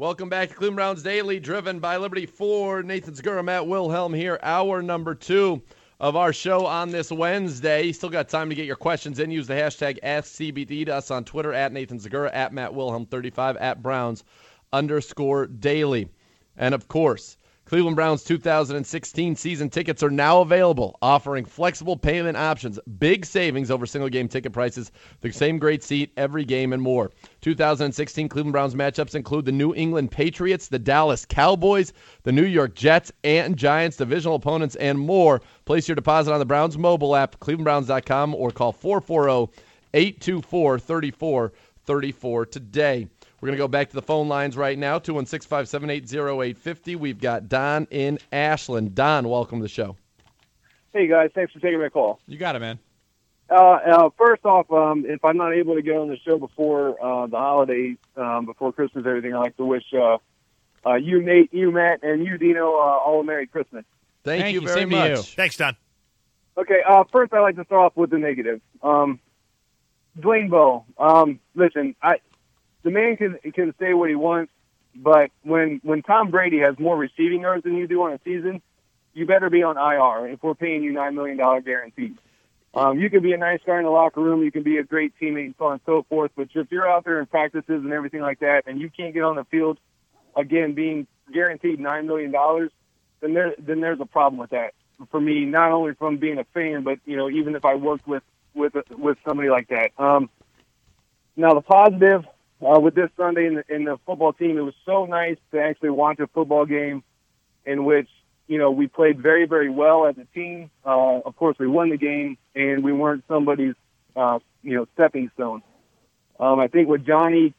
Welcome back to Cleveland Browns Daily, driven by Liberty Ford. Nathan Segura, Matt Wilhelm here, hour number 2 of our show on this Wednesday. You still got time to get your questions in. Use the hashtag AskCBD to us on Twitter, at Nathan Segura, at Matt Wilhelm35, at Browns_Daily. And, of course, Cleveland Browns 2016 season tickets are now available, offering flexible payment options, big savings over single-game ticket prices, the same great seat every game, and more. 2016 Cleveland Browns matchups include the New England Patriots, the Dallas Cowboys, the New York Jets, and Giants, divisional opponents, and more. Place your deposit on the Browns mobile app, clevelandbrowns.com, or call 440-824-3434 today. We're going to go back to the phone lines right now, 216-578-0850. We've got Don in Ashland. Don, welcome to the show. Hey, guys. Thanks for taking my call. You got it, man. First off, if I'm not able to get on the show before the holidays, before Christmas, everything, I'd like to wish you, Nate, you, Matt, and you, Dino, all a Merry Christmas. Thank you very Same to much. you. Thanks, Don. Okay, first I'd like to start off with the negative. Dwayne Bowe, listen, the man can say what he wants, but when Tom Brady has more receiving yards than you do on a season, you better be on IR if we're paying you $9 million guaranteed. You can be a nice guy in the locker room, you can be a great teammate, and so on and so forth, but if you're out there in practices and everything like that, and you can't get on the field, again, being guaranteed $9 million, then there's a problem with that. For me, not only from being a fan, but even if I worked with somebody like that. Now the positive with this Sunday in the football team, it was so nice to actually watch a football game in which we played very, very well as a team. Of course, we won the game, and we weren't somebody's stepping stone. I think with Johnny,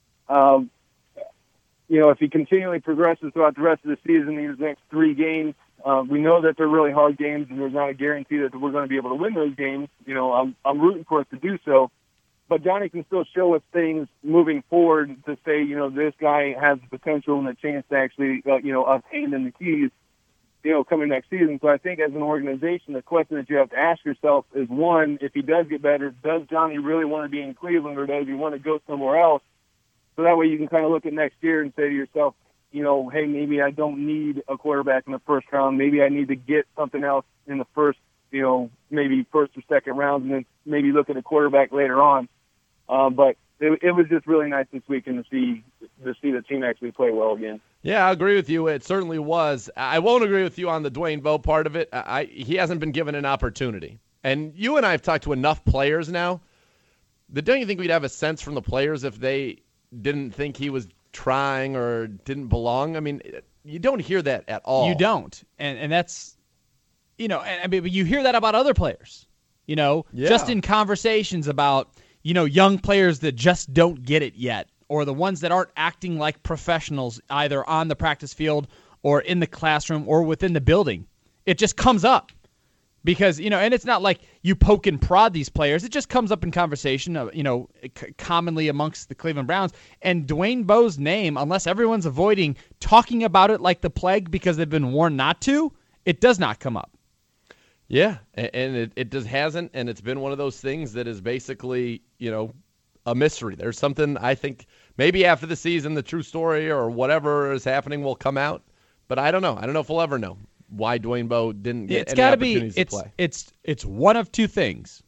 if he continually progresses throughout the rest of the season, these next 3 games. We know that they're really hard games, and there's not a guarantee that we're going to be able to win those games. I'm rooting for us to do so. But Johnny can still show us things moving forward to say, this guy has the potential and the chance to actually, us handing the keys, coming next season. So I think as an organization, the question that you have to ask yourself is, one, if he does get better, does Johnny really want to be in Cleveland, or does he want to go somewhere else? So that way you can kind of look at next year and say to yourself, hey, maybe I don't need a quarterback in the first round. Maybe I need to get something else in the first, maybe first or second round, and then maybe look at a quarterback later on. But it was just really nice this weekend to see the team actually play well again. Yeah, I agree with you. It certainly was. I won't agree with you on the Dwayne Bowe part of it. He hasn't been given an opportunity. And you and I have talked to enough players now that don't you think we'd have a sense from the players if they didn't think he was trying or didn't belong? I mean, you don't hear that at all. You don't. And that's, but you hear that about other players, just in conversations about, young players that just don't get it yet, or the ones that aren't acting like professionals either on the practice field or in the classroom or within the building. It just comes up because, and it's not like you poke and prod these players. It just comes up in conversation, commonly amongst the Cleveland Browns. And Dwayne Bowe's name, unless everyone's avoiding talking about it like the plague because they've been warned not to, it does not come up. Yeah, and it just hasn't, and it's been one of those things that is basically, a mystery. There's something, I think, maybe after the season, the true story or whatever is happening will come out, but I don't know. I don't know if we'll ever know why Dwayne Bowe didn't get any opportunities to play. It's one of two things.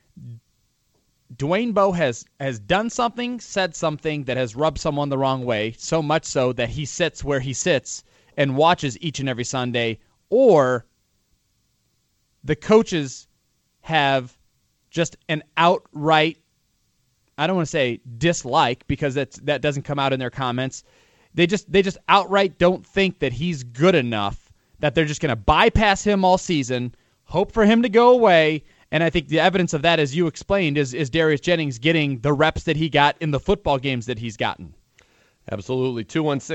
Dwayne Bowe has done something, said something that has rubbed someone the wrong way, so much so that he sits where he sits and watches each and every Sunday, or the coaches have just an outright, I don't want to say dislike because that doesn't come out in their comments. They just outright don't think that he's good enough, that they're just going to bypass him all season, hope for him to go away. And I think the evidence of that, as you explained, is Darius Jennings getting the reps that he got in the football games that he's gotten. Absolutely.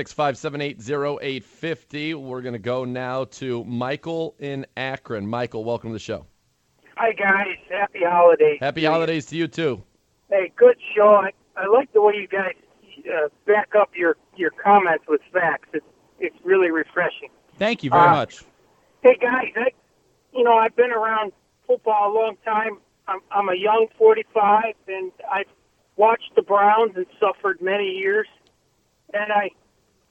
216-578-0850. We're going to go now to Michael in Akron. Michael, welcome to the show. Hi, guys. Happy holidays. Happy holidays to you, too. Hey, good show. I like the way you guys back up your comments with facts. It's really refreshing. Thank you very much. Hey, guys, I've been around football a long time. I'm a young 45, and I've watched the Browns and suffered many years. And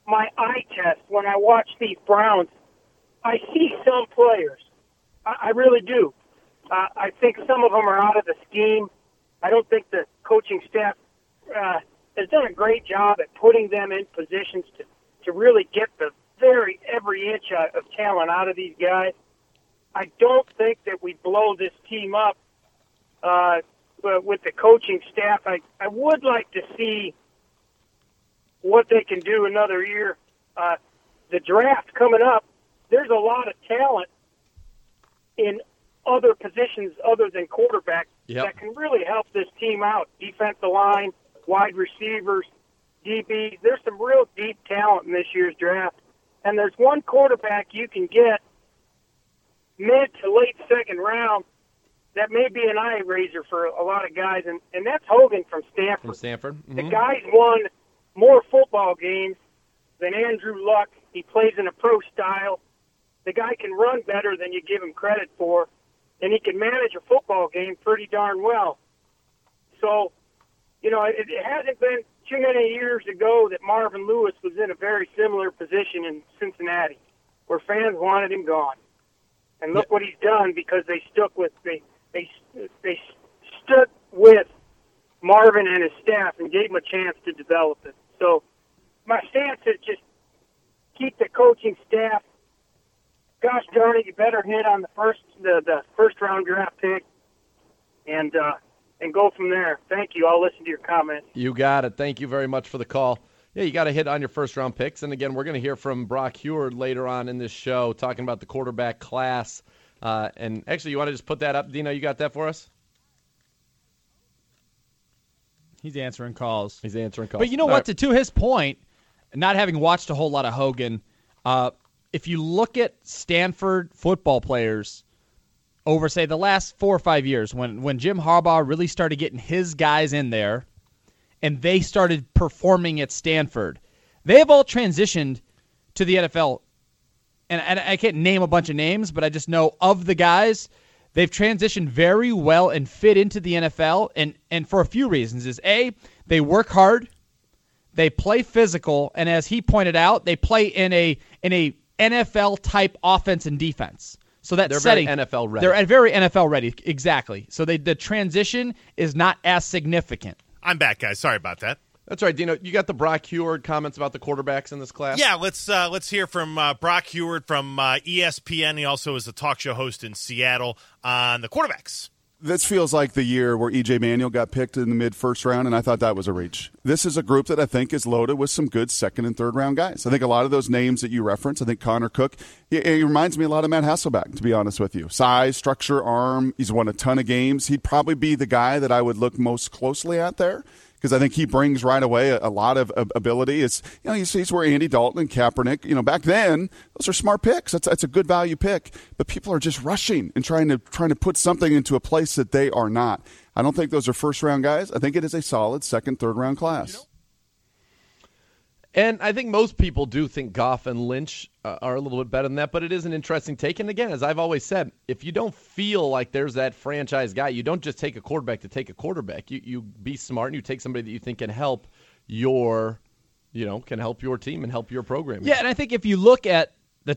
my eye test when I watch these Browns. I see some players. I really do. I think some of them are out of the scheme. I don't think the coaching staff has done a great job at putting them in positions to really get the every inch of talent out of these guys. I don't think that we blow this team up with the coaching staff. I would like to see what they can do another year. The draft coming up, there's a lot of talent in other positions other than quarterback that can really help this team out. Defensive line, wide receivers, DBs. There's some real deep talent in this year's draft. And there's one quarterback you can get mid to late second round that may be an eye raiser for a lot of guys, and that's Hogan from Stanford. Mm-hmm. The guy's won more football games than Andrew Luck. He plays in a pro style. The guy can run better than you give him credit for, and he can manage a football game pretty darn well. So, it hasn't been too many years ago that Marvin Lewis was in a very similar position in Cincinnati, where fans wanted him gone. And look what he's done because they stuck with they stood with Marvin and his staff and gave him a chance to develop it. So my stance is just keep the coaching staff. Gosh darn it, you better hit on the first round draft pick and go from there. Thank you. I'll listen to your comments. You got it. Thank you very much for the call. Yeah, you got to hit on your first-round picks. And, again, we're going to hear from Brock Huard later on in this show talking about the quarterback class. And, actually, you want to just put that up? Dino, you got that for us? He's answering calls. But you know what? To his point, not having watched a whole lot of Hogan, if you look at Stanford football players over, say, the last 4 or 5 years, when Jim Harbaugh really started getting his guys in there, and they started performing at Stanford, they have all transitioned to the NFL. And I can't name a bunch of names, but I just know of the guys, they've transitioned very well and fit into the NFL, and for a few reasons. Is A, they work hard, they play physical, and as he pointed out, they play in a NFL-type offense and defense. So that they're setting, very NFL ready. They're very NFL ready, exactly. So the transition is not as significant. I'm back, guys. Sorry about that. That's right, Dino. You got the Brock Huard comments about the quarterbacks in this class? Yeah, let's hear from Brock Huard from ESPN. He also is a talk show host in Seattle on the quarterbacks. This feels like the year where E.J. Manuel got picked in the mid-first round, and I thought that was a reach. This is a group that I think is loaded with some good second- and third-round guys. I think a lot of those names that you reference, I think Connor Cook, he reminds me a lot of Matt Hasselbeck, to be honest with you. Size, structure, arm, he's won a ton of games. He'd probably be the guy that I would look most closely at there, because I think he brings right away a lot of ability. It's, he's where Andy Dalton and Kaepernick, back then, those are smart picks. That's a good value pick. But people are just rushing and trying to put something into a place that they are not. I don't think those are first-round guys. I think it is a solid second, third-round class. And I think most people do think Goff and Lynch are a little bit better than that, but it is an interesting take. And again, as I've always said, if you don't feel like there's that franchise guy, you don't just take a quarterback to take a quarterback. You be smart and you take somebody that you think can help your team and help your program. Yeah, and I think if you look at the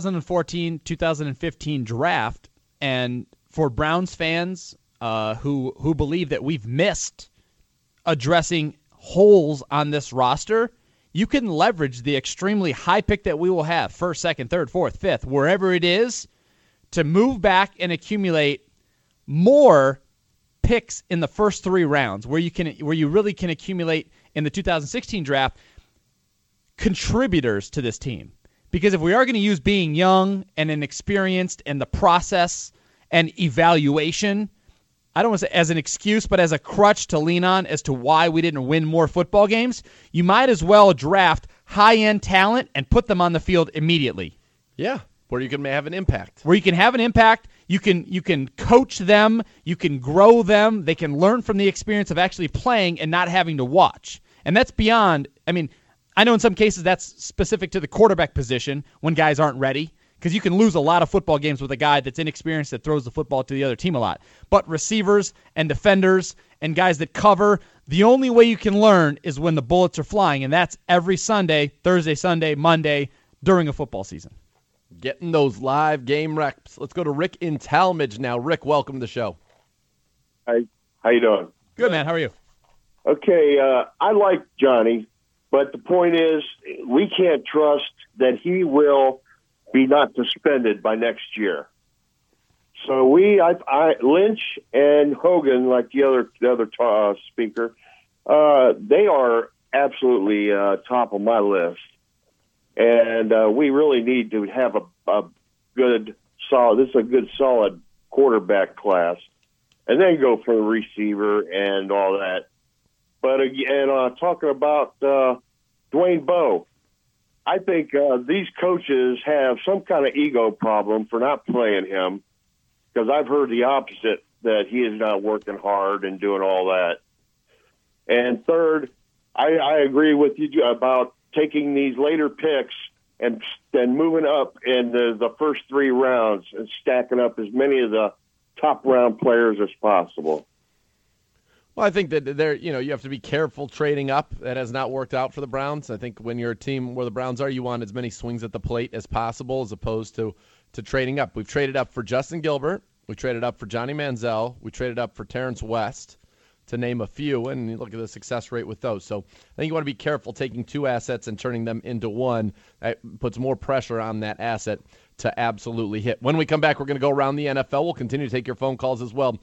2014-2015 draft, and for Browns fans who believe that we've missed addressing holes on this roster, you can leverage the extremely high pick that we will have, first, second, third, fourth, fifth, wherever it is, to move back and accumulate more picks in the first 3 rounds, where you really can accumulate in the 2016 draft contributors to this team. Because if we are going to use being young and inexperienced and the process and evaluation, I don't want to say as an excuse, but as a crutch to lean on as to why we didn't win more football games, you might as well draft high-end talent and put them on the field immediately. Yeah, where you can have an impact. You can coach them, you can grow them, they can learn from the experience of actually playing and not having to watch. And that's beyond, I know in some cases that's specific to the quarterback position when guys aren't ready, because you can lose a lot of football games with a guy that's inexperienced that throws the football to the other team a lot. But receivers and defenders and guys that cover, The only way you can learn is when the bullets are flying, and that's every Sunday, Thursday, Sunday, Monday, during a football season. Getting those live game reps. Let's go to Rick in Talmadge now. Rick, welcome to the show. Hi, how you doing? Good, man. How are you? Okay, I like Johnny, but the point is we can't trust that he will be not suspended by next year. So Lynch and Hogan, like the other speaker, they are absolutely top of my list, and we really need to have a good solid. This is a good solid quarterback class, and then go for the receiver and all that. But again, talking about Dwayne Bowe, I think these coaches have some kind of ego problem for not playing him, because I've heard the opposite, that he is not working hard and doing all that. And third, I agree with you about taking these later picks and moving up in the first 3 rounds and stacking up as many of the top round players as possible. Well, I think that you have to be careful trading up. That has not worked out for the Browns. I think when you're a team where the Browns are, you want as many swings at the plate as possible, as opposed to trading up. We've traded up for Justin Gilbert. We traded up for Johnny Manziel. We traded up for Terrence West, to name a few, and you look at the success rate with those. So I think you want to be careful taking 2 assets and turning them into one. That puts more pressure on that asset to absolutely hit. When we come back, we're going to go around the NFL. We'll continue to take your phone calls as well.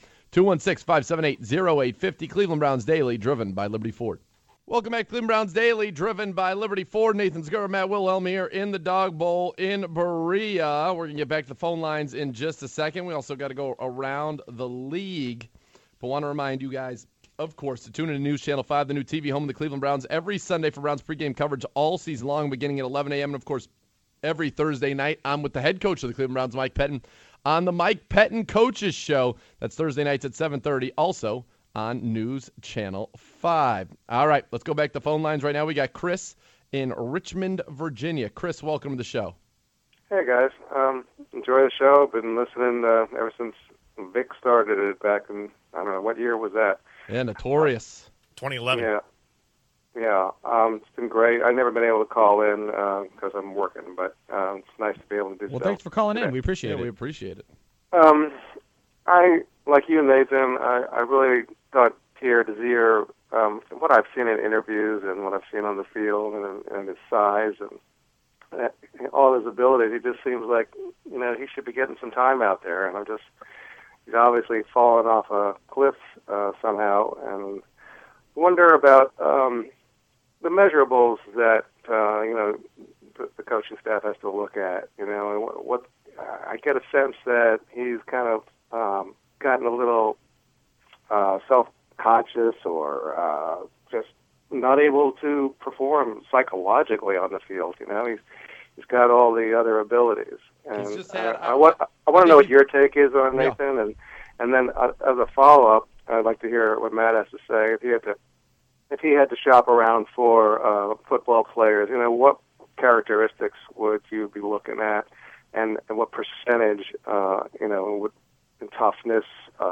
216-578-0850, Cleveland Browns Daily, driven by Liberty Ford. Welcome back to Cleveland Browns Daily, driven by Liberty Ford. Nathan Zgura, Matt Wilhelm here in the Dog Bowl in Berea. We're going to get back to the phone lines in just a second. We also got to go around the league. But want to remind you guys, of course, to tune in to News Channel 5, the new TV home of the Cleveland Browns, every Sunday for Browns pregame coverage all season long, beginning at 11 a.m. And, of course, every Thursday night, I'm with the head coach of the Cleveland Browns, Mike Pettine, on the Mike Pettine Coaches Show. That's Thursday nights at 7:30, also on News Channel 5. All right, let's go back to phone lines right now. We got Chris in Richmond, Virginia. Chris, welcome to the show. Hey, guys. Enjoy the show. Been listening ever since Vic started it back in, I don't know, what year was that? Yeah, notorious. 2011. Yeah. It's been great. I've never been able to call in because I'm working, but it's nice to be able to do so. Well, thanks for calling in. We appreciate it. We appreciate it. I, like you, Nathan, I really thought Pierre Desir, what I've seen in interviews and what I've seen on the field and his size and all his abilities, he just seems like, he should be getting some time out there. And he's obviously fallen off a cliff somehow. And wonder about the measurables that, the coaching staff has to look at. What I get a sense that he's kind of gotten a little self-conscious or just not able to perform psychologically on the field. He's got all the other abilities. And I want to know what your take is on Nathan, and then as a follow-up, I'd like to hear what Matt has to say. If he had to shop around for football players, what characteristics would you be looking at, and what percentage, would in toughness,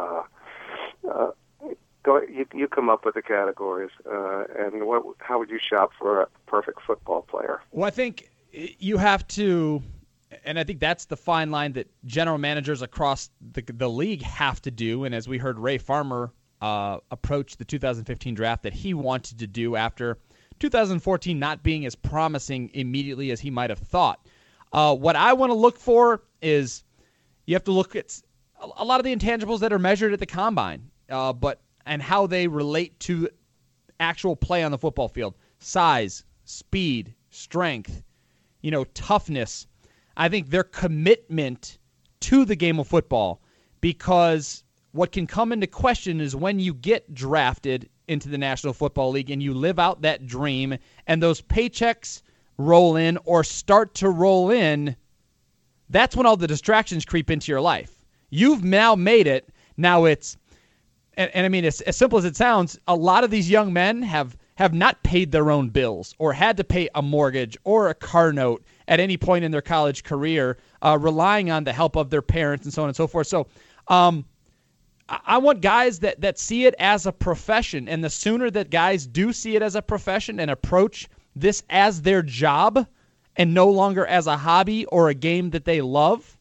you come up with the categories, and how would you shop for a perfect football player? Well, I think you have to, and I think that's the fine line that general managers across the league have to do, and as we heard Ray Farmer approach the 2015 draft that he wanted to do after 2014 not being as promising immediately as he might have thought. What I want to look for is you have to look at a lot of the intangibles that are measured at the combine, and how they relate to actual play on the football field. Size, speed, strength, toughness. I think their commitment to the game of football, because what can come into question is when you get drafted into the National Football League and you live out that dream and those paychecks roll in or start to roll in, that's when all the distractions creep into your life. You've now made it. Now it's, and I mean, as simple as it sounds, a lot of these young men have not paid their own bills or had to pay a mortgage or a car note at any point in their college career, relying on the help of their parents and so on and so forth. So I want guys that see it as a profession, and the sooner that guys do see it as a profession and approach this as their job and no longer as a hobby or a game that they love,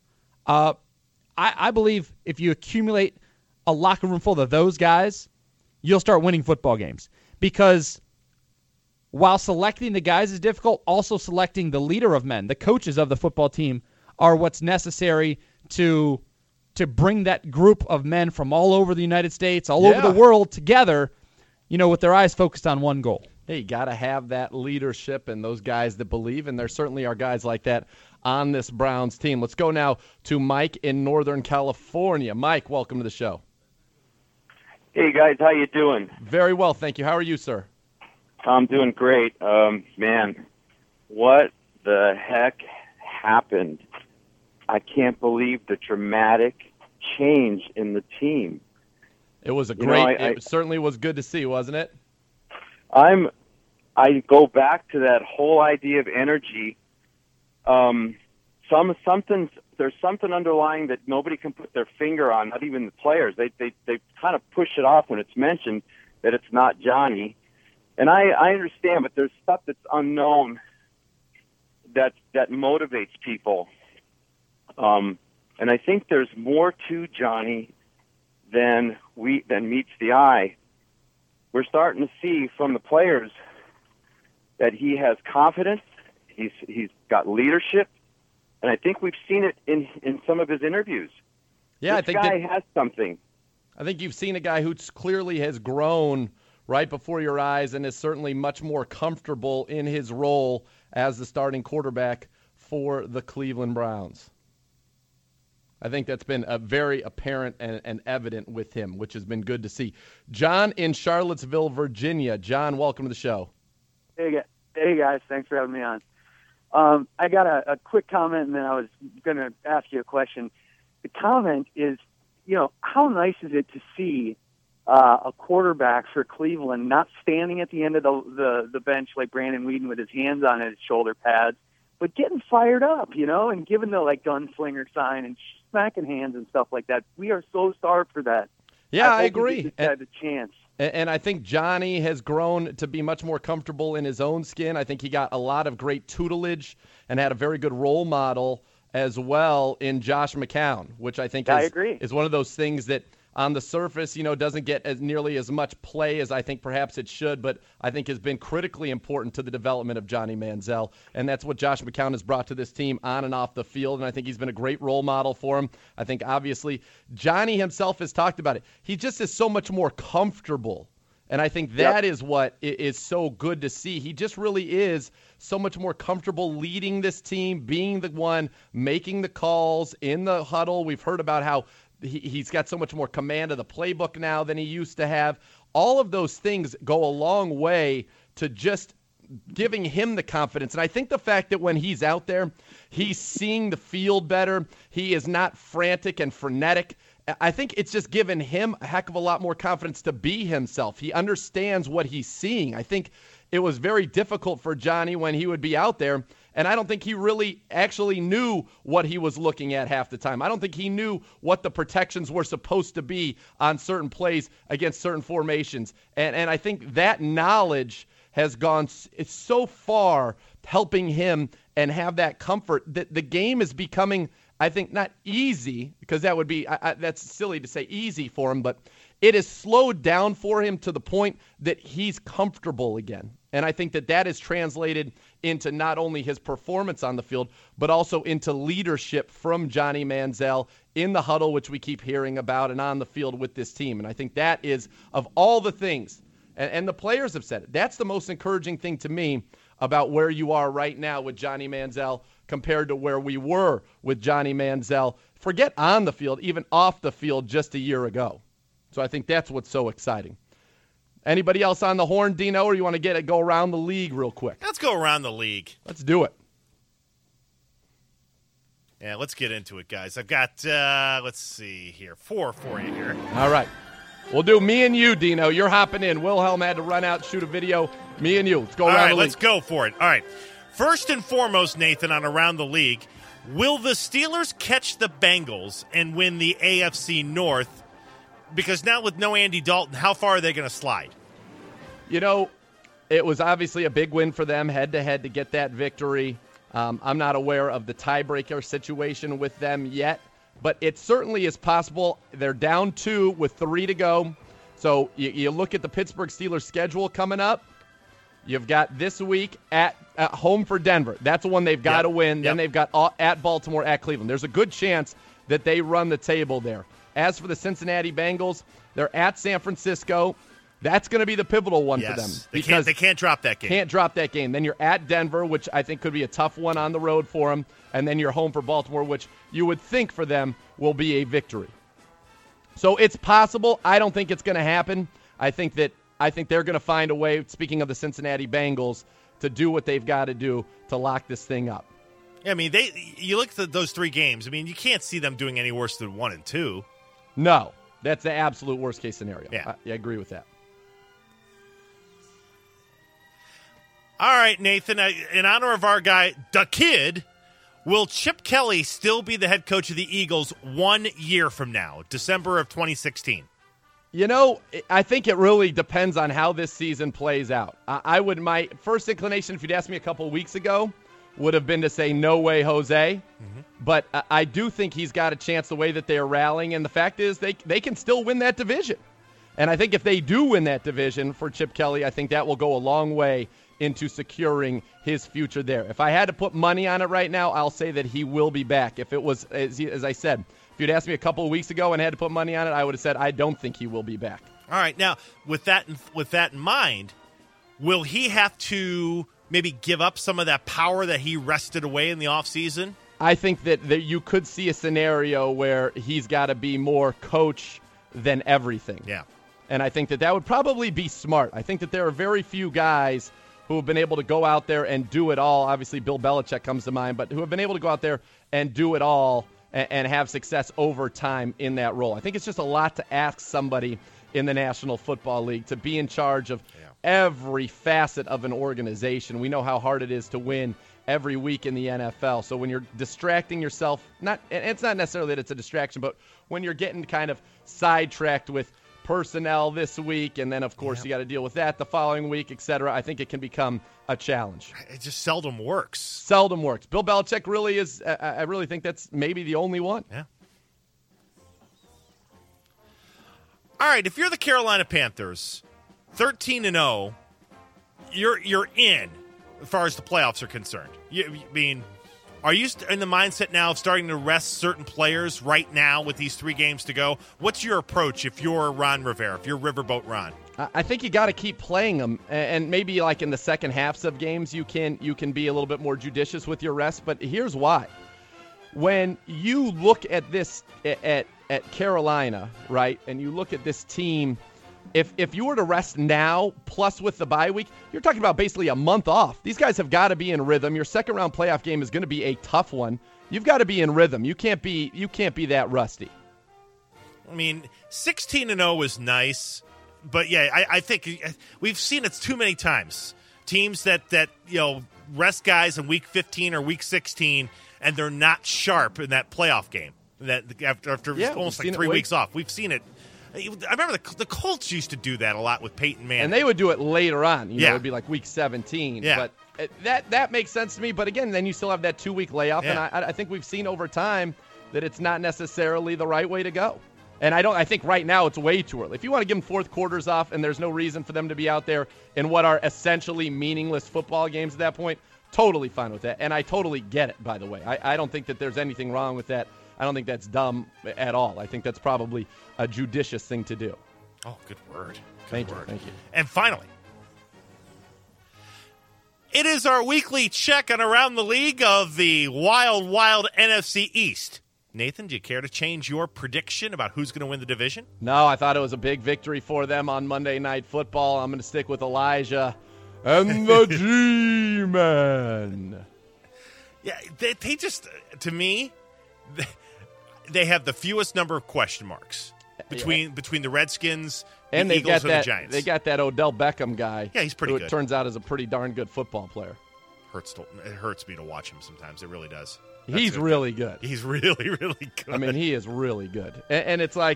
I believe if you accumulate a locker room full of those guys, you'll start winning football games. Because while selecting the guys is difficult, also selecting the leader of men, the coaches of the football team, are what's necessary to bring that group of men from all over the United States, all over the world together, with their eyes focused on one goal. Hey, you got to have that leadership and those guys that believe, and there certainly are guys like that on this Browns team. Let's go now to Mike in Northern California. Mike, welcome to the show. Hey, guys, how you doing? Very well, thank you. How are you, sir? I'm doing great. Man, what the heck happened? I can't believe the dramatic change in the team. It was a great. It certainly was good to see, wasn't it? I go back to that whole idea of energy. There's something underlying that nobody can put their finger on, not even the players. They kind of push it off when it's mentioned that it's not Johnny. And I understand, but there's stuff that's unknown that motivates people. And I think there's more to Johnny than meets the eye. We're starting to see from the players that he has confidence. He's got leadership, and I think we've seen it in some of his interviews. Yeah, this I think guy has something. I think you've seen a guy who clearly has grown right before your eyes and is certainly much more comfortable in his role as the starting quarterback for the Cleveland Browns. I think that's been very apparent and evident with him, which has been good to see. John in Charlottesville, Virginia. John, welcome to the show. Hey guys, thanks for having me on. I got a quick comment, and then I was going to ask you a question. The comment is, how nice is it to see a quarterback for Cleveland not standing at the end of the bench like Brandon Weeden with his hands on his shoulder pads, but getting fired up, and giving the gunslinger sign and smacking hands and stuff like that. We are so starved for that. Yeah, I agree. Had the chance. And I think Johnny has grown to be much more comfortable in his own skin. I think he got a lot of great tutelage and had a very good role model as well in Josh McCown, which I think is one of those things that on the surface, doesn't get as nearly as much play as I think perhaps it should, but I think has been critically important to the development of Johnny Manziel. And that's what Josh McCown has brought to this team on and off the field, and I think he's been a great role model for him. I think obviously Johnny himself has talked about it. He just is so much more comfortable, and I think that is what is so good to see. He just really is so much more comfortable leading this team, being the one making the calls in the huddle. We've heard about how he's got so much more command of the playbook now than he used to have. All of those things go a long way to just giving him the confidence. And I think the fact that when he's out there, he's seeing the field better, he is not frantic and frenetic, I think it's just given him a heck of a lot more confidence to be himself. He understands what he's seeing. I think it was very difficult for Johnny when he would be out there, and I don't think he really actually knew what he was looking at half the time. I don't think he knew what the protections were supposed to be on certain plays against certain formations. And I think that knowledge has gone so far helping him and have that comfort that the game is becoming, I think, not easy, because that would be that's silly to say easy for him, but it has slowed down for him to the point that he's comfortable again. And I think that is translated into not only his performance on the field, but also into leadership from Johnny Manziel in the huddle, which we keep hearing about, and on the field with this team. And I think that is, of all the things, and the players have said it, that's the most encouraging thing to me about where you are right now with Johnny Manziel compared to where we were with Johnny Manziel. Forget on the field, even off the field just a year ago. So I think that's what's so exciting. Anybody else on the horn, Dino, or you want to go around the league real quick? Let's go around the league. Let's do it. Yeah, let's get into it, guys. I've got, let's see here, 4 for you here. All right. We'll do me and you, Dino. You're hopping in. Wilhelm had to run out, shoot a video. Me and you. Let's go around the league. All right, let's go for it. All right. First and foremost, Nathan, on Around the League, will the Steelers catch the Bengals and win the AFC North Because now with no Andy Dalton, how far are they going to slide? You know, it was obviously a big win for them head-to-head to get that victory. I'm not aware of the tiebreaker situation with them yet, but it certainly is possible. They're down 2 with 3 to go. So you look at the Pittsburgh Steelers schedule coming up. You've got this week at home for Denver. That's the one they've got to win. Then they've got at Baltimore, at Cleveland. There's a good chance that they run the table there. As for the Cincinnati Bengals, they're at San Francisco. That's going to be the pivotal one for them. They can't drop that game. Can't drop that game. Then you're at Denver, which I think could be a tough one on the road for them. And then you're home for Baltimore, which you would think for them will be a victory. So it's possible. I don't think it's going to happen. I think they're going to find a way, speaking of the Cincinnati Bengals, to do what they've got to do to lock this thing up. Yeah, I mean, you look at those 3 games. I mean, you can't see them doing any worse than 1 and 2. No, that's the absolute worst case scenario. Yeah. I agree with that. All right, Nathan, in honor of our guy, the Kid, will Chip Kelly still be the head coach of the Eagles 1 year from now, December of 2016? You know, I think it really depends on how this season plays out. My first inclination, if you'd asked me a couple weeks ago, would have been to say, no way, Jose. Mm-hmm. But I do think he's got a chance the way that they're rallying. And the fact is they can still win that division. And I think if they do win that division for Chip Kelly, I think that will go a long way into securing his future there. If I had to put money on it right now, I'll say that he will be back. If it was, as I said, if you'd asked me a couple of weeks ago and had to put money on it, I would have said I don't think he will be back. All right. Now, with that in mind, will he have to maybe give up some of that power that he wrested away in the offseason? I think that you could see a scenario where he's got to be more coach than everything. Yeah. And I think that would probably be smart. I think that there are very few guys who have been able to go out there and do it all. Obviously, Bill Belichick comes to mind, but who have been able to go out there and do it all and have success over time in that role. I think it's just a lot to ask somebody in the National Football League to be in charge of every facet of an organization. We know how hard it is to win every week in the NFL. So when you're distracting yourself, it's not necessarily that it's a distraction, but when you're getting kind of sidetracked with personnel this week, and then, of course, you got to deal with that the following week, etc., I think it can become a challenge. It just seldom works. Seldom works. Bill Belichick really is, I really think that's maybe the only one. Yeah. All right, if you're the Carolina Panthers, 13-0, you're in as far as the playoffs are concerned. Are you in the mindset now of starting to rest certain players right now with these 3 games to go? What's your approach if you're Ron Rivera, if you're Riverboat Ron? I think you got to keep playing them, and maybe like in the second halves of games, you can be a little bit more judicious with your rest. But here's why: when you look at this at Carolina, right, and you look at this team. If you were to rest now, plus with the bye week, you're talking about basically a month off. These guys have got to be in rhythm. Your second-round playoff game is going to be a tough one. You've got to be in rhythm. You can't be that rusty. I mean, 16-0 is nice, but yeah, I think we've seen it too many times. Teams that rest guys in week 15 or week 16, and they're not sharp in that playoff game. That after almost like 3 weeks off, we've seen it. I remember the Colts used to do that a lot with Peyton Manning. And they would do it later on. It would be like week 17. Yeah. But that makes sense to me. But again, then you still have that 2-week layoff. Yeah. And I think we've seen over time that it's not necessarily the right way to go. And I think right now it's way too early. If you want to give them fourth quarters off and there's no reason for them to be out there in what are essentially meaningless football games at that point, totally fine with that. And I totally get it, by the way. I don't think that there's anything wrong with that. I don't think that's dumb at all. I think that's probably a judicious thing to do. Oh, good word. Thank you. And finally, it is our weekly check on Around the League of the Wild, Wild NFC East. Nathan, do you care to change your prediction about who's going to win the division? No, I thought it was a big victory for them on Monday Night Football. I'm going to stick with Elijah and the G-Men. Yeah, they just, to me, they have the fewest number of question marks between the Redskins, the Eagles, and the Giants. They got that Odell Beckham guy. Yeah, he's pretty good. It turns out is a pretty darn good football player. It hurts me to watch him sometimes. It really does. He's really good. He's really, really good. I mean, he is really good. And it's like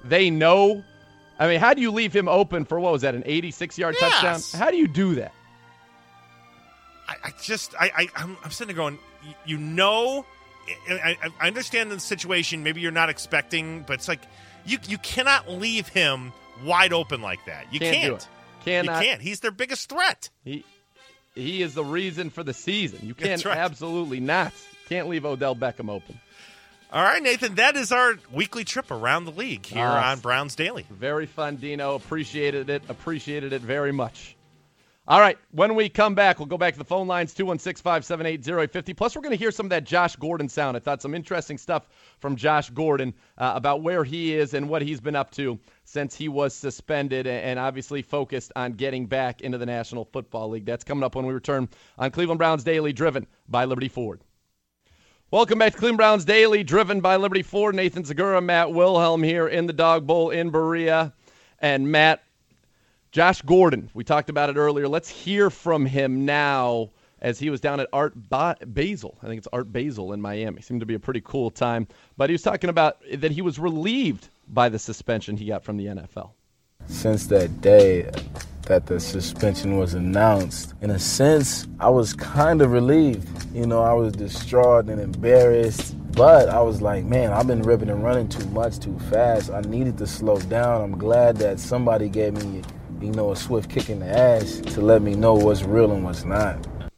they know. I mean, how do you leave him open for, what was that, an 86-yard touchdown? How do you do that? I'm sitting there going, you know, I understand the situation. Maybe you're not expecting, but it's like you cannot leave him wide open like that. You can't. Do it. Cannot. You can't. He's their biggest threat. He is the reason for the season. You can't right. absolutely not. Can't leave Odell Beckham open. All right, Nathan, that is our weekly trip around the league here on Browns Daily. Very fun, Dino. Appreciated it very much. All right, when we come back, we'll go back to the phone lines, 216-578-0850. Plus, we're going to hear some of that Josh Gordon sound. I thought some interesting stuff from Josh Gordon about where he is and what he's been up to since he was suspended and obviously focused on getting back into the National Football League. That's coming up when we return on Cleveland Browns Daily, driven by Liberty Ford. Welcome back to Cleveland Browns Daily, driven by Liberty Ford. Nathan Segura, Matt Wilhelm here in the Dog Bowl in Berea. And Matt, Josh Gordon, we talked about it earlier. Let's hear from him now as he was down at Art Basel. I think it's Art Basel in Miami. Seemed to be a pretty cool time. But he was talking about that he was relieved by the suspension he got from the NFL. Since that day that the suspension was announced, in a sense, I was kind of relieved. You know, I was distraught and embarrassed, but I was like, man, I've been ripping and running too much, too fast. I needed to slow down. I'm glad that somebody gave me, a swift kick in the ass to let me know what's real and what's not.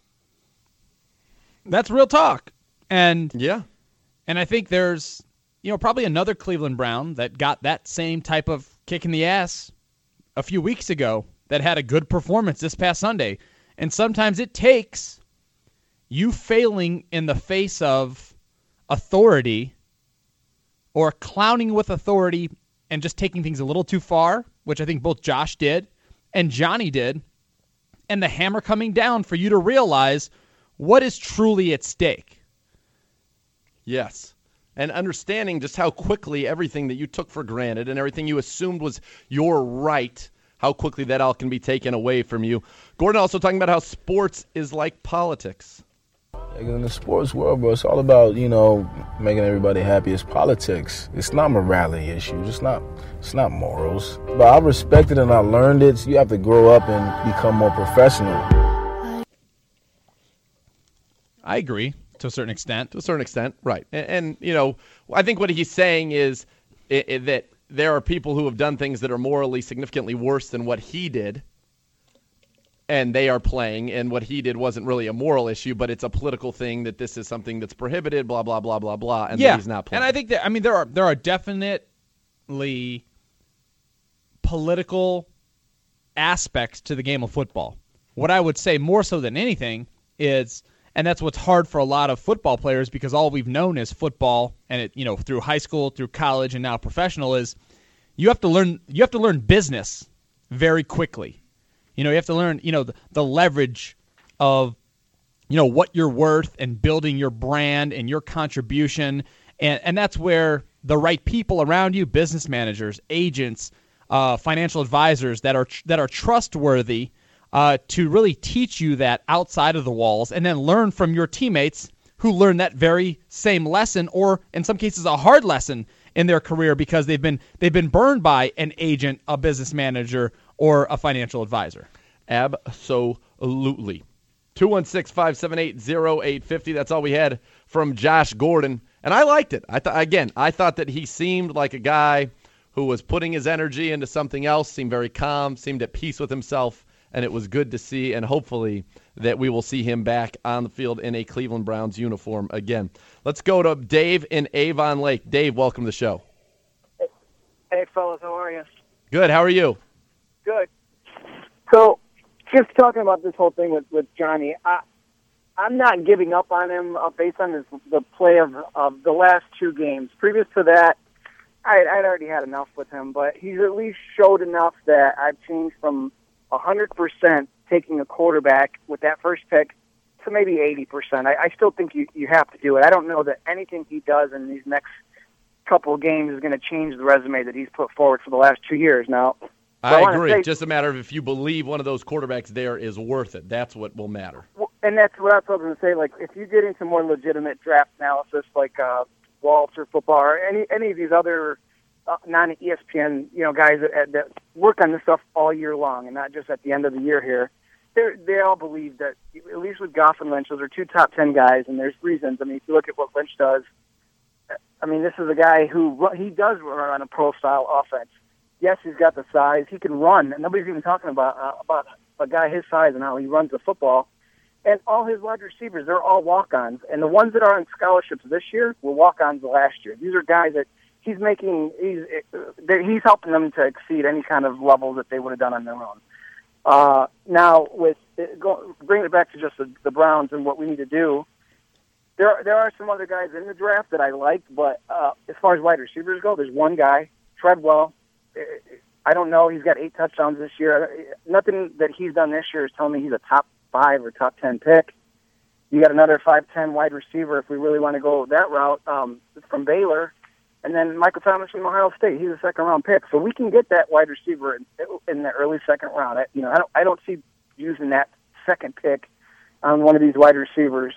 That's real talk. And yeah. And I think there's, probably another Cleveland Brown that got that same type of kick in the ass a few weeks ago that had a good performance this past Sunday. And sometimes it takes you failing in the face of authority or clowning with authority and just taking things a little too far, which I think both Josh did and Johnny did, and the hammer coming down for you to realize what is truly at stake. Yes. And understanding just how quickly everything that you took for granted and everything you assumed was your right, how quickly that all can be taken away from you. Gordon also talking about how sports is like politics. In the sports world, bro, it's all about, making everybody happy. It's politics. It's not morality issues. It's not morals. But I respect it and I learned it. So you have to grow up and become more professional. I agree. To a certain extent. Right. And I think what he's saying is that there are people who have done things that are morally significantly worse than what he did, and they are playing, and what he did wasn't really a moral issue, but it's a political thing that this is something that's prohibited, blah, blah, blah, blah, blah, and that he's not playing. And I think that, there are definitely political aspects to the game of football. What I would say more so than anything is, and that's what's hard for a lot of football players because all we've known is football, and it through high school, through college, and now professional is you have to learn business very quickly. You have to learn the leverage of what you're worth and building your brand and your contribution, and that's where the right people around you, business managers, agents, financial advisors that are trustworthy. To really teach you that outside of the walls and then learn from your teammates who learn that very same lesson or in some cases a hard lesson in their career because they've been burned by an agent, a business manager, or a financial advisor. Absolutely. 216-578-0850. That's all we had from Josh Gordon. And I liked it. I thought that he seemed like a guy who was putting his energy into something else, seemed very calm, seemed at peace with himself. And it was good to see, and hopefully that we will see him back on the field in a Cleveland Browns uniform again. Let's go to Dave in Avon Lake. Dave, welcome to the show. Hey, fellas, how are you? Good. How are you? Good. So, just talking about this whole thing with Johnny, I'm not giving up on him based on the play of the last two games. Previous to that, I'd already had enough with him, but he's at least showed enough that I've changed from 100% taking a quarterback with that first pick to maybe 80%. I still think you have to do it. I don't know that anything he does in these next couple of games is going to change the resume that he's put forward for the last 2 years. Now, I agree. Just a matter of if you believe one of those quarterbacks there is worth it. That's what will matter. And that's what I was going to say. Like, if you get into more legitimate draft analysis, like Walter Football or any of these other non ESPN, guys that work on this stuff all year long and not just at the end of the year here, they all believe that, at least with Goff and Lynch, those are 2 top 10 guys, and there's reasons. I mean, if you look at what Lynch does, I mean, this is a guy who he does run a pro-style offense. Yes, he's got the size. He can run, and nobody's even talking about a guy his size and how he runs the football. And all his wide receivers, they're all walk-ons. And the ones that are on scholarships this year were walk-ons last year. These are guys that he's helping them to exceed any kind of level that they would have done on their own. Now, with bringing it back to just the Browns and what we need to do, there are some other guys in the draft that I like, but as far as wide receivers go, there's one guy, Treadwell. I don't know. He's got 8 touchdowns this year. Nothing that he's done this year is telling me he's a top 5 or top 10 pick. You got another 5'10" wide receiver if we really want to go that route from Baylor. And then Michael Thomas from Ohio State. He's a second-round pick. So we can get that wide receiver in the early second round. I don't see using that second pick on one of these wide receivers.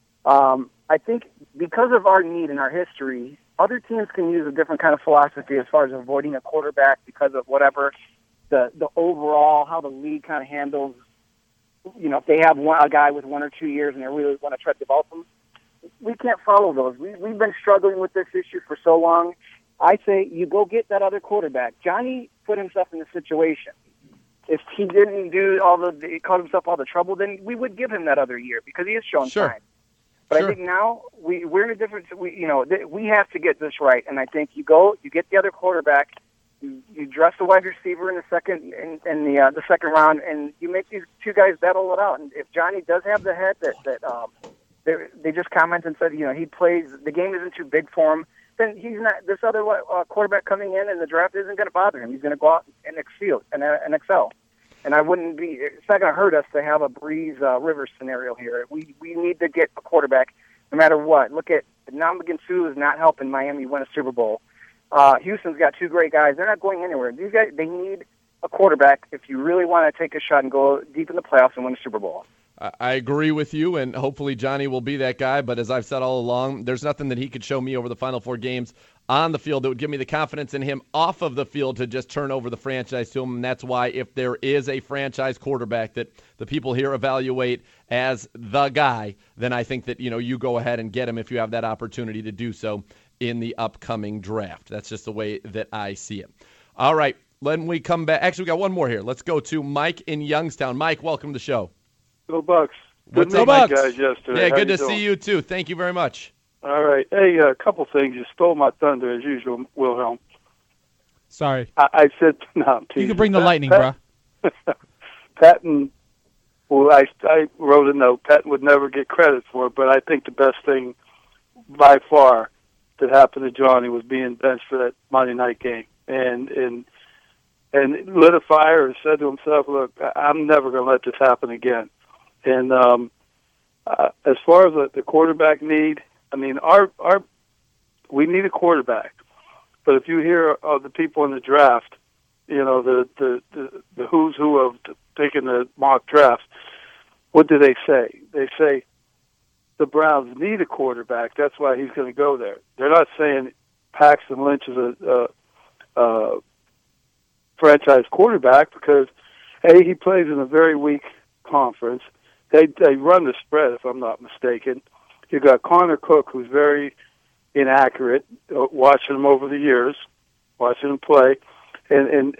I think because of our need and our history, other teams can use a different kind of philosophy as far as avoiding a quarterback because of whatever the overall, how the league kind of handles, if they have a guy with 1 or 2 years and they really want to try to develop them. We can't follow those. We've been struggling with this issue for so long. I say you go get that other quarterback. Johnny put himself in the situation. If he didn't do he caused himself all the trouble, then we would give him that other year because he has shown signs. But I think now we're in a different. We have to get this right, and I think you get the other quarterback, you dress the wide receiver in the second in the second round, and you make these 2 guys battle it out. And if Johnny does have the head that they just commented and said he plays, the game isn't too big for him, then he's not. This other quarterback coming in the draft isn't going to bother him. He's going to go out and excel. And I wouldn't be. It's not going to hurt us to have a Breeze Rivers scenario here. We need to get a quarterback, no matter what. Look at Ndamukong Suh is not helping Miami win a Super Bowl. Houston's got 2 great guys. They're not going anywhere. These guys, they need a quarterback if you really want to take a shot and go deep in the playoffs and win a Super Bowl. I agree with you, and hopefully Johnny will be that guy. But as I've said all along, there's nothing that he could show me over the final 4 games on the field that would give me the confidence in him off of the field to just turn over the franchise to him. And that's why if there is a franchise quarterback that the people here evaluate as the guy, then I think that you go ahead and get him if you have that opportunity to do so in the upcoming draft. That's just the way that I see it. All right, when we come back, actually we got one more here. Let's go to Mike in Youngstown. Mike, welcome to the show. Go Bucks. What's up, Bucks? Guys yesterday. Yeah, How good to doing? see you too. Thank you very much. All right. Hey, a couple things. You stole my thunder as usual, Wilhelm. Sorry. I said no. I'm teasing. You can bring the lightning, bro. Patton. Well, I wrote a note. Patton would never get credit for it, but I think the best thing by far that happened to Johnny was being benched for that Monday night game, and lit a fire and said to himself, "Look, I'm never going to let this happen again." And as far as the quarterback need, I mean, we need a quarterback. But if you hear of the people in the draft, the who's who of taking the mock drafts, what do they say? They say the Browns need a quarterback. That's why he's going to go there. They're not saying Paxton Lynch is a franchise quarterback because, A, he plays in a very weak conference. They run the spread, if I'm not mistaken. You got Connor Cook, who's very inaccurate. Watching him over the years, watching him play, and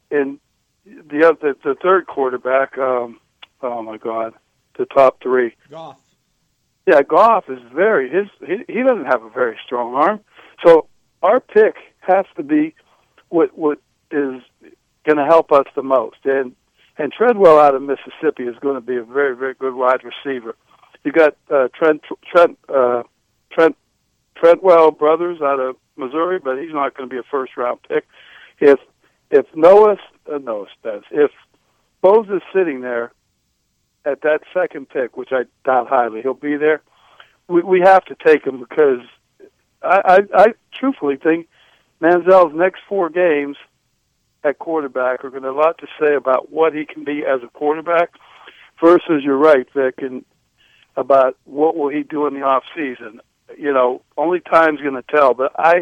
the third quarterback. Oh my God, the top 3. Goff. Yeah, Goff is he doesn't have a very strong arm. So our pick has to be what is going to help us the most. And Treadwell out of Mississippi is going to be a very, very good wide receiver. You got Trentwell brothers out of Missouri, but he's not going to be a first-round pick. If if Bose is sitting there at that second pick, which I doubt highly he'll be there, we have to take him because I truthfully think Manziel's next 4 games at quarterback are going to have a lot to say about what he can be as a quarterback versus, you're right, Vic, and about what will he do in the off season. Only time's going to tell. But I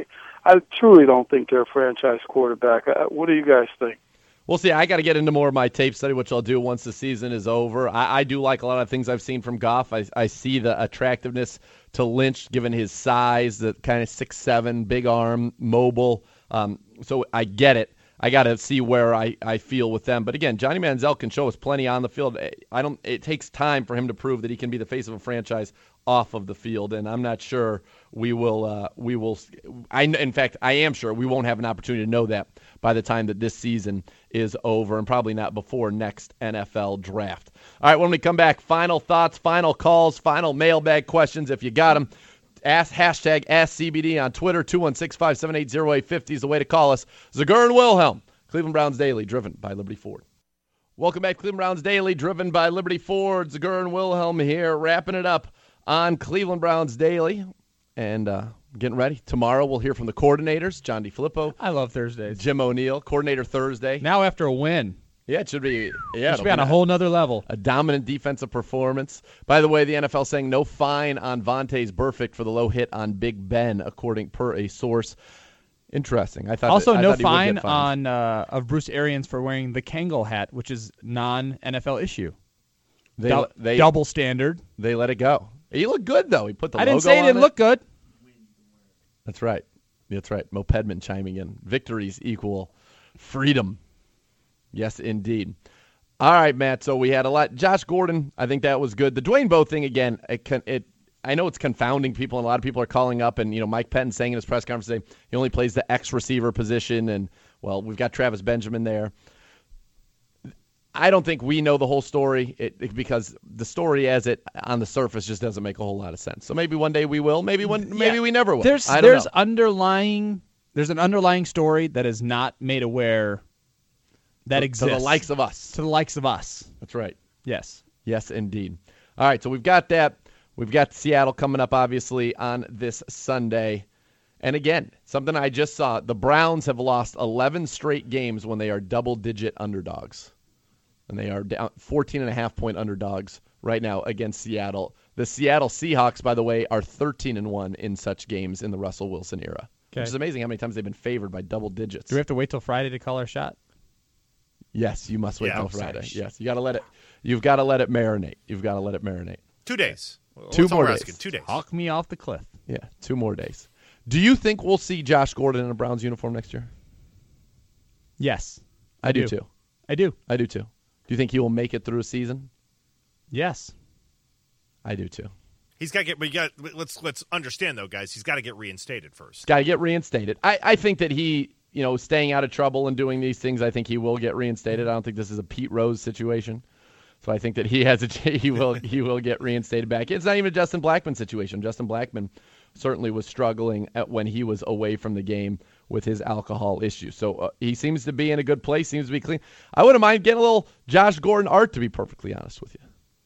I truly don't think they're a franchise quarterback. What do you guys think? We'll see. I got to get into more of my tape study, which I'll do once the season is over. I do like a lot of things I've seen from Goff. I see the attractiveness to Lynch, given his size, the kind of 6'7", big arm, mobile. So I get it. I got to see where I feel with them. But again, Johnny Manziel can show us plenty on the field. It takes time for him to prove that he can be the face of a franchise off of the field, and I'm not sure we will. In fact, I am sure we won't have an opportunity to know that by the time that this season is over, and probably not before next NFL draft. All right, when we come back, final thoughts, final calls, final mailbag questions. If you got them, hashtag AskCBD on Twitter. 216-578-0850 is the way to call us. Zagur and Wilhelm, Cleveland Browns Daily, driven by Liberty Ford. Welcome back, Cleveland Browns Daily, driven by Liberty Ford. Zagur and Wilhelm here, wrapping it up on Cleveland Browns Daily. And getting ready. Tomorrow we'll hear from the coordinators, John DeFilippo. I love Thursdays. Jim O'Neill, Coordinator Thursday. Now after a win. Yeah, it should be. Yeah, it should be on a whole nother level. A dominant defensive performance. By the way, the NFL saying no fine on Vontaze Burfict for the low hit on Big Ben, according per a source. Interesting. I thought also I no thought fine on of Bruce Arians for wearing the Kangol hat, which is non-NFL issue. They double standard. They let it go. He looked good though. He put the I logo didn't say he didn't look good. That's right. That's right. Mo Pedman chiming in. Victories equal freedom. Yes, indeed. All right, Matt. So we had a lot. Josh Gordon, I think that was good. The Dwayne Bowe thing again. I know it's confounding people, and a lot of people are calling up. And Mike Pettin saying in his press conference today he only plays the X receiver position, and well, we've got Travis Benjamin there. I don't think we know the whole story because the story as it on the surface just doesn't make a whole lot of sense. So maybe one day we will. Maybe we never will. There's an underlying story that is not made aware that exists. To the likes of us. To the likes of us. That's right. Yes. Yes, indeed. All right, so we've got that. We've got Seattle coming up, obviously, on this Sunday. And again, something I just saw, the Browns have lost 11 straight games when they are double-digit underdogs. And they are down 14.5-point underdogs right now against Seattle. The Seattle Seahawks, by the way, are 13-1 in such games in the Russell Wilson era. Okay. Which is amazing how many times they've been favored by double digits. Do we have to wait till Friday to call our shot? Yes, you must wait till Friday. Yes, you've got to let it marinate. You've got to let it marinate. 2 days. Two more days. 2 days. Talk me off the cliff. Yeah, 2 more days. Do you think we'll see Josh Gordon in a Browns uniform next year? Yes. I do too. I do. I do too. Do you think he will make it through a season? Yes. I do too. He's got to get. Let's understand though, guys. He's got to get reinstated first. Got to get reinstated. I think that he, staying out of trouble and doing these things, I think he will get reinstated. I don't think this is a Pete Rose situation. So I think that he will get reinstated back. It's not even a Justin Blackmon situation. Justin Blackmon certainly was struggling when he was away from the game with his alcohol issue. So he seems to be in a good place, seems to be clean. I wouldn't mind getting a little Josh Gordon art, to be perfectly honest with you.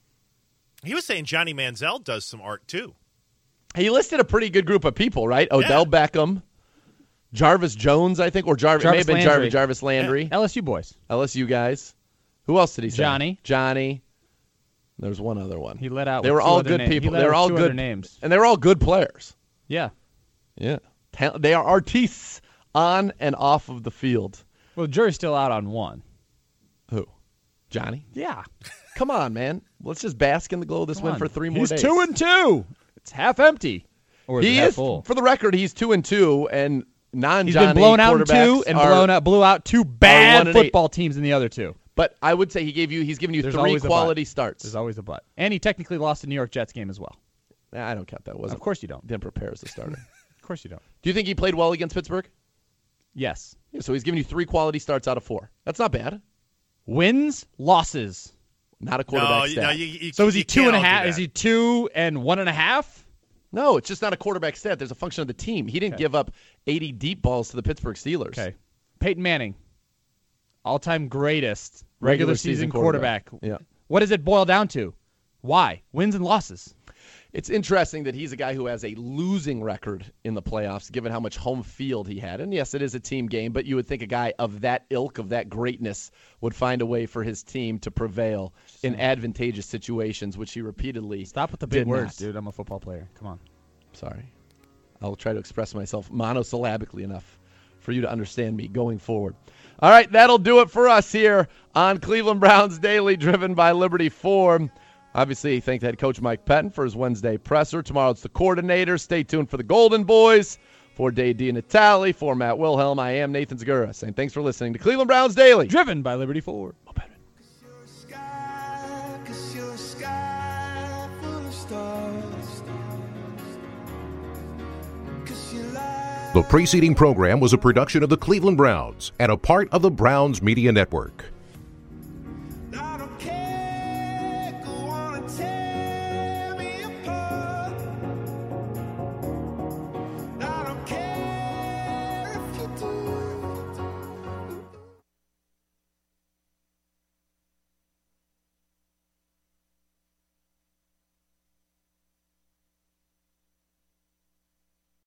He was saying Johnny Manziel does some art too. He listed a pretty good group of people, right? Odell Beckham, Jarvis Jones, I think, or Jarvis. It may have been Landry. Jarvis Landry. Yeah. LSU boys. LSU guys. Who else did he say? Johnny. There's one other one. He let out. They were all good people. They were all good names, and they were all good players. Yeah. Yeah. They are artistes on and off of the field. Well, the jury's still out on one. Who? Johnny? Yeah. Come on, man. Let's just bask in the glow of this win for 3 more days. He's 2-2. It's half empty. Or is it half full? For the record, he's 2-2, and non-Johnny He's been blown out in 2 and blew out 2 bad football teams in the other 2. But I would say he's given you 3 quality starts. There's always a but. And he technically lost the New York Jets game as well. Nah, I don't count that. Of course you don't. Didn't prepare as a starter. Of course you don't. Do you think he played well against Pittsburgh? Yes. Yeah, so he's giving you 3 quality starts out of 4. That's not bad. Wins, losses. Not a quarterback stat. No, so is he 2.5? Is he 2 and 1.5? No, it's just not a quarterback stat. There's a function of the team. He didn't give up 80 deep balls to the Pittsburgh Steelers. Okay. Peyton Manning, all-time greatest regular season quarterback. Yeah. What does it boil down to? Why? Wins and losses. It's interesting that he's a guy who has a losing record in the playoffs, given how much home field he had. And yes, it is a team game, but you would think a guy of that ilk, of that greatness, would find a way for his team to prevail in advantageous situations, which he repeatedly Stop with the big words, not. dude. I'm a football player. Come on. Sorry. I'll try to express myself monosyllabically enough for you to understand me going forward. All right, that'll do it for us here on Cleveland Browns Daily, driven by Liberty Ford. Obviously, thank head coach Mike Pettine for his Wednesday presser. Tomorrow it's the coordinator. Stay tuned for the Golden Boys. For Dave Natale, for Matt Wilhelm, I am Nathan Zagura saying thanks for listening to Cleveland Browns Daily, driven by Liberty Ford. The preceding program was a production of the Cleveland Browns and a part of the Browns Media Network.